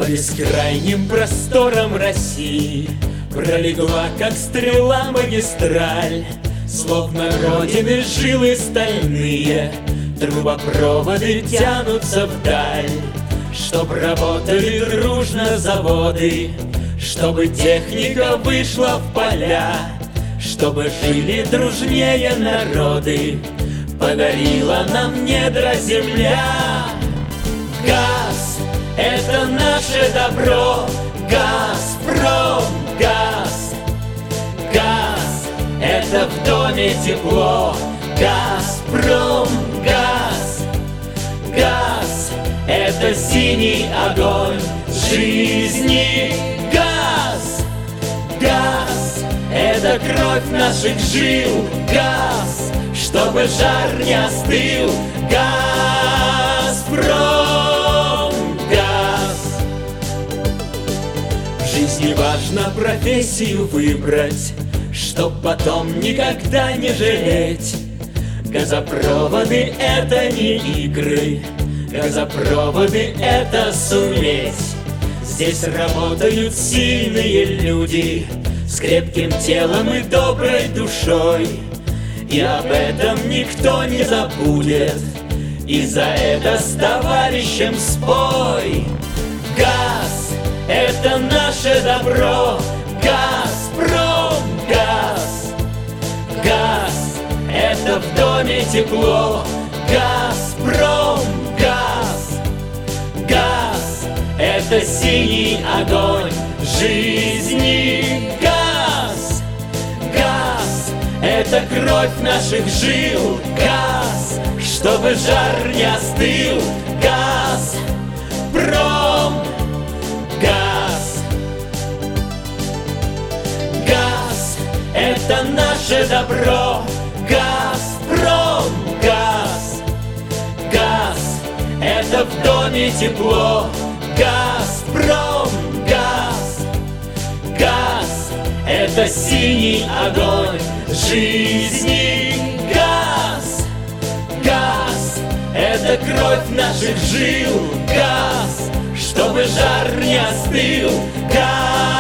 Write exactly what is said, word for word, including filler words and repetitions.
По бескрайним просторам России пролегла, как стрела, магистраль. Словно родины жилы стальные, трубопроводы тянутся вдаль. Чтоб работали дружно заводы, чтобы техника вышла в поля, чтобы жили дружнее народы, подарила нам недра земля. Газ — это наше добро, Газпром, газ. Газ — это в доме тепло, Газпром, газ. Газ — это синий огонь жизни. Газ, газ — это кровь наших жил. Газ, чтобы жар не остыл. Газпром, газ. В жизни важно профессию выбрать, чтоб потом никогда не жалеть. Газопроводы — это не игры, газопроводы — это суметь. Здесь работают сильные люди с крепким телом и доброй душой, и об этом никто не забудет, и за это с товарищем спой. Газ — это наше добро, Газпром, газ. Газ — это в доме тепло, Газпром, газ. Газ — это синий огонь жизни. Газ, газ — это кровь наших жил. Газ, чтобы жар не остыл. Газпром, газ. Газ — это наше добро, Газпром, газ. Газ — это в доме тепло, Газпром, газ. Газ — это синий огонь жизни. Газ, газ — это кровь наших жил. Газ, чтобы жар не остыл. Газ.